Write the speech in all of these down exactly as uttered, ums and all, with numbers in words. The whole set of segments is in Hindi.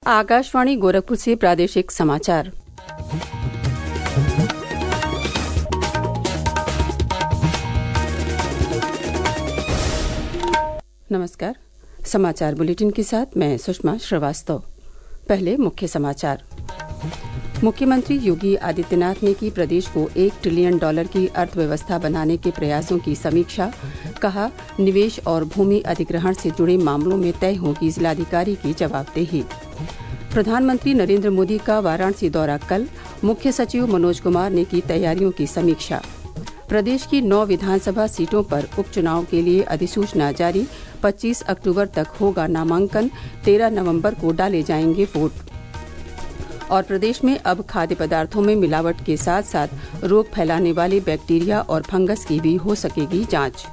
आकाशवाणी गोरखपुर से प्रादेशिक समाचार। नमस्कार। समाचार बुलेटिन के साथ मैं सुषमा श्रीवास्तव। पहले मुख्य समाचार। मुख्यमंत्री योगी आदित्यनाथ ने की प्रदेश को एक ट्रिलियन डॉलर की अर्थव्यवस्था बनाने के प्रयासों की समीक्षा। कहा, निवेश और भूमि अधिग्रहण से जुड़े मामलों में तय होगी जिलाधिकारी की जवाबदेही। प्रधानमंत्री नरेंद्र मोदी का वाराणसी दौरा कल। मुख्य सचिव मनोज कुमार ने की तैयारियों की समीक्षा। प्रदेश की नौ विधानसभा सीटों पर उपचुनाव के लिए अधिसूचना जारी। पच्चीस अक्टूबर तक होगा नामांकन। तेरह नवंबर को डाले जाएंगे वोट। और प्रदेश में अब खाद्य पदार्थों में मिलावट के साथ साथ रोग फैलाने वाले बैक्टीरिया और फंगस की भी हो सकेगी जांच।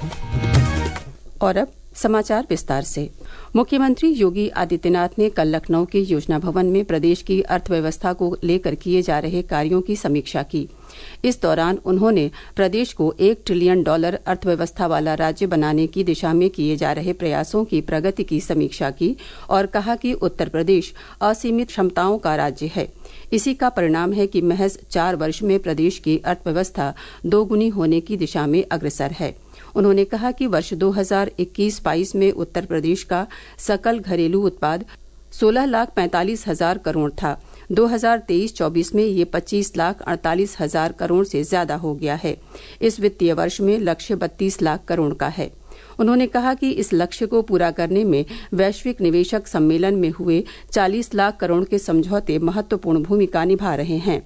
और अब समाचार विस्तार से। मुख्यमंत्री योगी आदित्यनाथ ने कल लखनऊ के योजना भवन में प्रदेश की अर्थव्यवस्था को लेकर किए जा रहे कार्यों की समीक्षा की। इस दौरान उन्होंने प्रदेश को एक ट्रिलियन डॉलर अर्थव्यवस्था वाला राज्य बनाने की दिशा में किए जा रहे प्रयासों की प्रगति की समीक्षा की और कहा कि उत्तर प्रदेश असीमित क्षमताओं का राज्य है। इसी का परिणाम है कि महज चार वर्ष में प्रदेश की अर्थव्यवस्था दोगुनी होने की दिशा में अग्रसर है। उन्होंने कहा कि वर्ष दो हजार इक्कीस बाईस में उत्तर प्रदेश का सकल घरेलू उत्पाद सोलह लाख पैंतालीस हजार करोड़ था। दो हजार तेईस चौबीस में ये पच्चीस लाख अड़तालीस हजार करोड़ से ज्यादा हो गया है। इस वित्तीय वर्ष में लक्ष्य बत्तीस लाख करोड़ का है। उन्होंने कहा कि इस लक्ष्य को पूरा करने में वैश्विक निवेशक सम्मेलन में हुए चालीस लाख करोड़ के समझौते महत्वपूर्ण भूमिका निभा रहे हैं।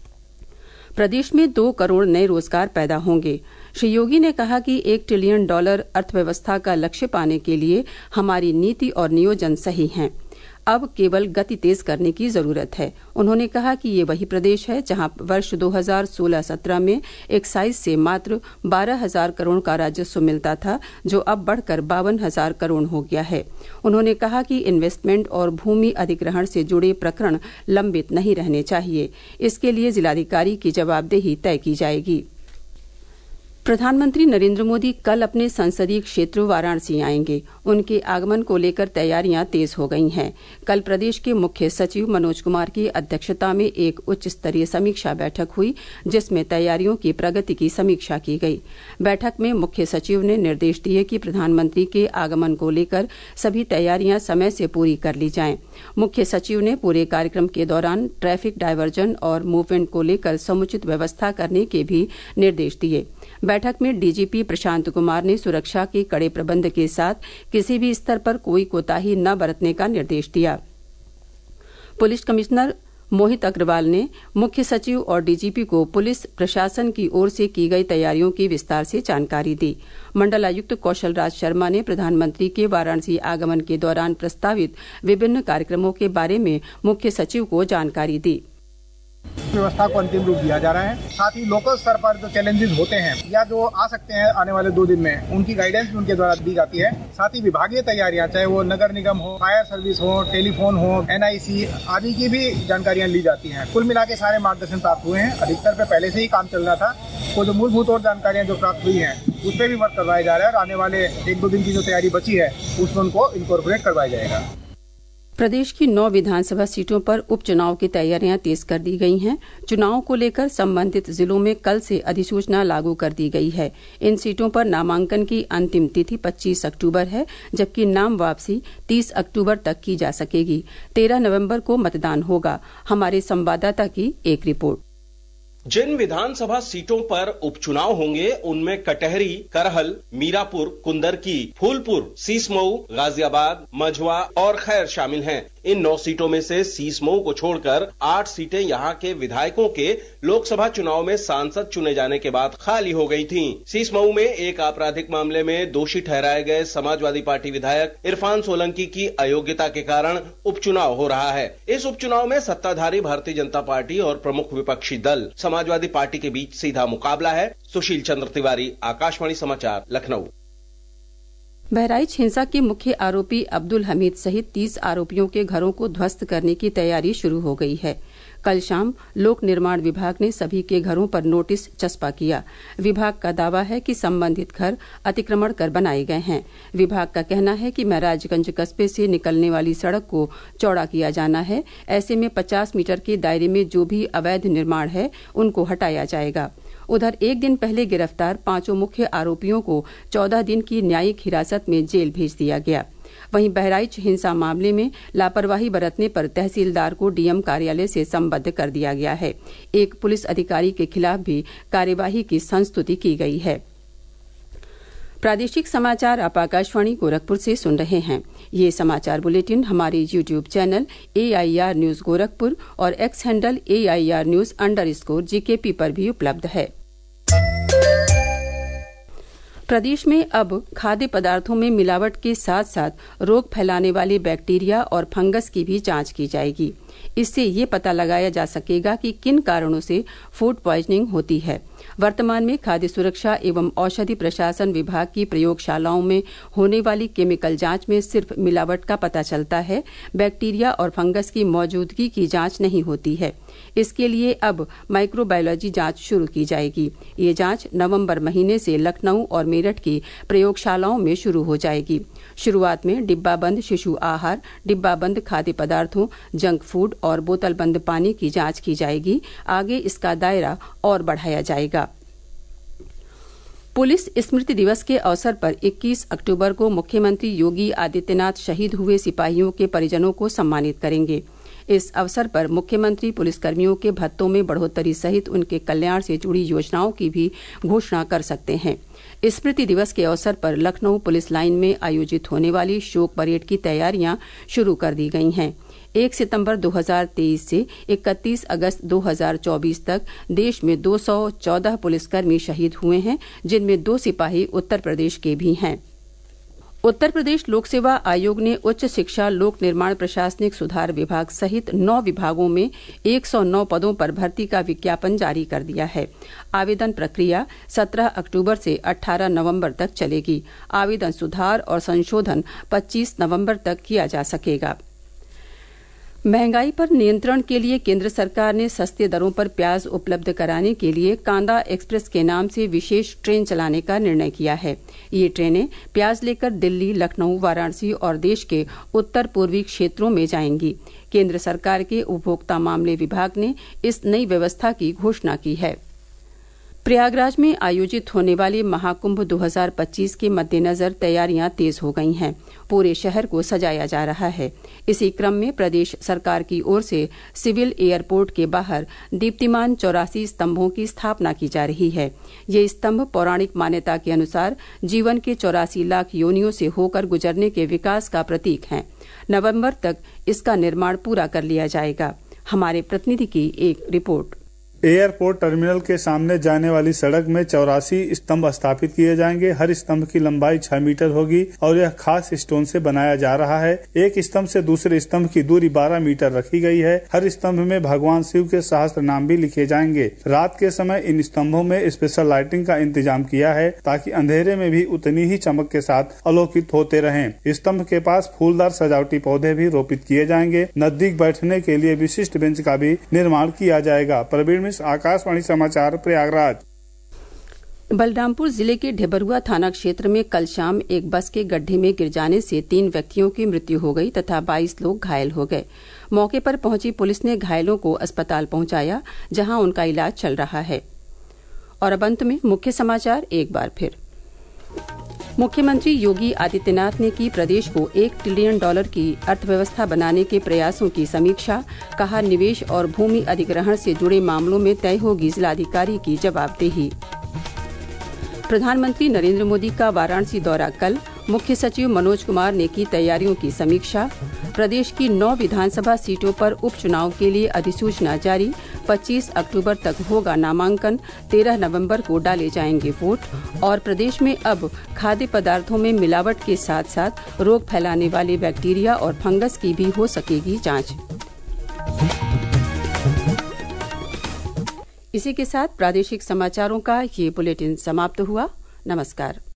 प्रदेश में दो करोड़ नए रोजगार पैदा होंगे। श्री योगी ने कहा कि एक ट्रिलियन डॉलर अर्थव्यवस्था का लक्ष्य पाने के लिए हमारी नीति और नियोजन सही हैं। अब केवल गति तेज करने की जरूरत है। उन्होंने कहा कि ये वही प्रदेश है जहां वर्ष दो हजार सोलह सत्रह में एक्साइज से मात्र बारह हजार करोड़ का राजस्व मिलता था, जो अब बढ़कर बावन हजार करोड़ हो गया है। उन्होंने कहा कि इन्वेस्टमेंट और भूमि अधिग्रहण से जुड़े प्रकरण लंबित नहीं रहने चाहिए। इसके लिए जिलाधिकारी की जवाबदेही तय की जाएगी। प्रधानमंत्री नरेंद्र मोदी कल अपने संसदीय क्षेत्र वाराणसी आएंगे। उनके आगमन को लेकर तैयारियां तेज हो गई हैं। कल प्रदेश के मुख्य सचिव मनोज कुमार की अध्यक्षता में एक उच्च स्तरीय समीक्षा बैठक हुई, जिसमें तैयारियों की प्रगति की समीक्षा की गई। बैठक में मुख्य सचिव ने निर्देश दिए कि प्रधानमंत्री के आगमन को लेकर सभी तैयारियां समय से पूरी कर ली जाएं। मुख्य सचिव ने पूरे कार्यक्रम के दौरान ट्रैफिक डायवर्जन और मूवमेंट को लेकर समुचित व्यवस्था करने के भी निर्देश दिए। बैठक में डीजीपी प्रशांत कुमार ने सुरक्षा के कड़े प्रबंध के साथ किसी भी स्तर पर कोई कोताही न बरतने का निर्देश दिया। पुलिस कमिश्नर मोहित अग्रवाल ने मुख्य सचिव और डीजीपी को पुलिस प्रशासन की ओर से की गई तैयारियों की विस्तार से जानकारी दी। मंडलायुक्त कौशल राज शर्मा ने प्रधानमंत्री के वाराणसी आगमन के दौरान प्रस्तावित विभिन्न कार्यक्रमों के बारे में मुख्य सचिव को जानकारी दी। व्यवस्था को अंतिम रूप दिया जा रहा है। साथ ही लोकल स्तर पर जो चैलेंजेस होते हैं या जो आ सकते हैं आने वाले दो दिन में, उनकी गाइडेंस भी उनके द्वारा दी जाती है। साथ ही विभागीय तैयारियां, चाहे वो नगर निगम हो, फायर सर्विस हो, टेलीफोन हो, एनआईसी आदि की भी जानकारियां ली जाती हैं। कुल मिला के सारे मार्गदर्शन प्राप्त हुए हैं। अधिकतर पे पहले से ही काम चल रहा था। वो जो मूलभूत और जानकारियां जो प्राप्त हुई हैं, उस पर भी वर्क करवाया जा रहा है और आने वाले एक दो दिन की जो तैयारी बची है, उसमें उनको इनकॉर्पोरेट करवाया जाएगा। प्रदेश की नौ विधानसभा सीटों पर उपचुनाव की तैयारियां तेज कर दी गई हैं। चुनाव को लेकर संबंधित जिलों में कल से अधिसूचना लागू कर दी गई है। इन सीटों पर नामांकन की अंतिम तिथि पच्चीस अक्टूबर है, जबकि नाम वापसी तीस अक्टूबर तक की जा सकेगी। तेरह नवंबर को मतदान होगा। हमारे संवाददाता की एक रिपोर्ट। जिन विधानसभा सीटों पर उपचुनाव होंगे उनमें कटहरी, करहल, मीरापुर, कुंदरकी, फूलपुर, सीसमऊ, गाजियाबाद, मझवा और खैर शामिल हैं। इन नौ सीटों में से सीसमऊ को छोड़कर आठ सीटें यहां के विधायकों के लोकसभा चुनाव में सांसद चुने जाने के बाद खाली हो गई थीं। सीसमऊ में एक आपराधिक मामले में दोषी ठहराए गए समाजवादी पार्टी विधायक इरफान सोलंकी की अयोग्यता के कारण उपचुनाव हो रहा है। इस उपचुनाव में सत्ताधारी भारतीय जनता पार्टी और प्रमुख विपक्षी दल समाजवादी पार्टी के बीच सीधा मुकाबला है। सुशील चंद्र तिवारी, आकाशवाणी समाचार, लखनऊ। बहराइच हिंसा के मुख्य आरोपी अब्दुल हमीद सहित तीस आरोपियों के घरों को ध्वस्त करने की तैयारी शुरू हो गई है। कल शाम लोक निर्माण विभाग ने सभी के घरों पर नोटिस चस्पा किया। विभाग का दावा है कि संबंधित घर अतिक्रमण कर बनाए गए हैं। विभाग का कहना है कि महराजगंज कस्बे से निकलने वाली सड़क को चौड़ा किया जाना है। ऐसे में पचास मीटर के दायरे में जो भी अवैध निर्माण है उनको हटाया जाएगा। उधर एक दिन पहले गिरफ्तार पांचों मुख्य आरोपियों को चौदह दिन की न्यायिक हिरासत में जेल भेज दिया गया। वहीं बहराइच हिंसा मामले में लापरवाही बरतने पर तहसीलदार को डीएम कार्यालय से संबद्ध कर दिया गया है। एक पुलिस अधिकारी के खिलाफ भी कार्यवाही की संस्तुति की गई है। प्रादेशिक समाचार आप आकाशवाणी गोरखपुर से सुन रहे हैं। ये समाचार बुलेटिन हमारे YouTube channel A I R news Gorakhpur और X handle A I R news underscore GKP पर भी उपलब्ध है। प्रदेश में अब खाद्य पदार्थों में मिलावट के साथ साथ रोग फैलाने वाले बैक्टीरिया और फंगस की भी जांच की जाएगी। इससे ये पता लगाया जा सकेगा कि किन कारणों से फूड पॉइजनिंग होती है। वर्तमान में खाद्य सुरक्षा एवं औषधि प्रशासन विभाग की प्रयोगशालाओं में होने वाली केमिकल जांच में सिर्फ मिलावट का पता चलता है, बैक्टीरिया और फंगस की मौजूदगी की जांच नहीं होती है। इसके लिए अब माइक्रोबायोलॉजी जांच शुरू की जाएगी। ये जांच नवंबर महीने से लखनऊ और मेरठ की प्रयोगशालाओं में शुरू हो जाएगी। शुरुआत में डिब्बाबंद शिशु आहार, डिब्बाबंद खाद्य पदार्थों, जंक फूड और बोतलबंद पानी की जांच की जाएगी। आगे इसका दायरा और बढ़ाया जाएगा। पुलिस स्मृति दिवस के अवसर पर इक्कीस अक्टूबर को मुख्यमंत्री योगी आदित्यनाथ शहीद हुए सिपाहियों के परिजनों को सम्मानित करेंगे। इस अवसर पर मुख्यमंत्री पुलिसकर्मियों के भत्तों में बढ़ोतरी सहित उनके कल्याण से जुड़ी योजनाओं की भी घोषणा कर सकते हैं। स्मृति दिवस के अवसर पर लखनऊ पुलिस लाइन में आयोजित होने वाली शोक परेड की तैयारियां शुरू कर दी गई हैं। एक सितंबर दो हज़ार तेईस से इकतीस अगस्त दो हज़ार चौबीस तक देश में दो सौ चौदह पुलिसकर्मी शहीद हुए हैं, जिनमें दो सिपाही उत्तर प्रदेश के भी हैं। उत्तर प्रदेश लोक सेवा आयोग ने उच्च शिक्षा लोक निर्माण प्रशासनिक सुधार विभाग सहित नौ विभागों में एक सौ नौ पदों पर भर्ती का विज्ञापन जारी कर दिया है। आवेदन प्रक्रिया सत्रह अक्टूबर से अठारह नवंबर तक चलेगी। आवेदन सुधार और संशोधन पच्चीस नवंबर तक किया जा सकेगा। महंगाई पर नियंत्रण के लिए केंद्र सरकार ने सस्ते दरों पर प्याज उपलब्ध कराने के लिए कांदा एक्सप्रेस के नाम से विशेष ट्रेन चलाने का निर्णय किया है। ये ट्रेनें प्याज लेकर दिल्ली, लखनऊ, वाराणसी और देश के उत्तर पूर्वी क्षेत्रों में जाएंगी। केंद्र सरकार के उपभोक्ता मामले विभाग ने इस नई व्यवस्था की घोषणा की है। प्रयागराज में आयोजित होने वाले महाकुंभ दो हज़ार पच्चीस के मद्देनजर तैयारियां तेज हो गई हैं। पूरे शहर को सजाया जा रहा है। इसी क्रम में प्रदेश सरकार की ओर से सिविल एयरपोर्ट के बाहर दीप्तिमान चौरासी स्तंभों की स्थापना की जा रही है। ये स्तंभ पौराणिक मान्यता के अनुसार जीवन के चौरासी लाख योनियों से होकर गुजरने के विकास का प्रतीक हैं। नवंबर तक इसका निर्माण पूरा कर लिया जाएगा। हमारे प्रतिनिधि की एक रिपोर्ट। एयरपोर्ट टर्मिनल के सामने जाने वाली सड़क में चौरासी स्तंभ स्थापित किए जाएंगे। हर स्तंभ की लंबाई छह मीटर होगी और यह खास स्टोन से बनाया जा रहा है। एक स्तंभ से दूसरे स्तंभ की दूरी बारह मीटर रखी गई है। हर स्तंभ में भगवान शिव के सहस्त्र नाम भी लिखे जाएंगे। रात के समय इन स्तंभों में स्पेशल लाइटिंग का इंतजाम किया है ताकि अंधेरे में भी उतनी ही चमक के साथ अलोकित होते रहें। स्तंभ के पास फूलदार सजावटी पौधे भी रोपित किए जाएंगे। नजदीक बैठने के लिए विशिष्ट बेंच का भी निर्माण किया जाएगा। प्रवीण आकाशवाणी समाचार प्रयागराज। बलरामपुर जिले के ढेबरुआ थाना क्षेत्र में कल शाम एक बस के गड्ढे में गिर जाने से तीन व्यक्तियों की मृत्यु हो गई तथा बाईस लोग घायल हो गए। मौके पर पहुंची पुलिस ने घायलों को अस्पताल पहुंचाया, जहां उनका इलाज चल रहा है। और अब अंत में मुख्य समाचार एक बार फिर। मुख्यमंत्री योगी आदित्यनाथ ने की प्रदेश को एक ट्रिलियन डॉलर की अर्थव्यवस्था बनाने के प्रयासों की समीक्षा। कहा, निवेश और भूमि अधिग्रहण से जुड़े मामलों में तय होगी जिलाधिकारी की जवाबदेही। प्रधानमंत्री नरेंद्र मोदी का वाराणसी दौरा कल। मुख्य सचिव मनोज कुमार ने की तैयारियों की समीक्षा। प्रदेश की नौ विधानसभा सीटों पर उपचुनाव के लिए अधिसूचना जारी। पच्चीस अक्टूबर तक होगा नामांकन। तेरह नवंबर को डाले जाएंगे वोट। और प्रदेश में अब खाद्य पदार्थों में मिलावट के साथ साथ रोग फैलाने वाले बैक्टीरिया और फंगस की भी हो सकेगी जांच। इसी के साथ प्रादेशिक समाचारों का ये बुलेटिन समाप्त हुआ। नमस्कार।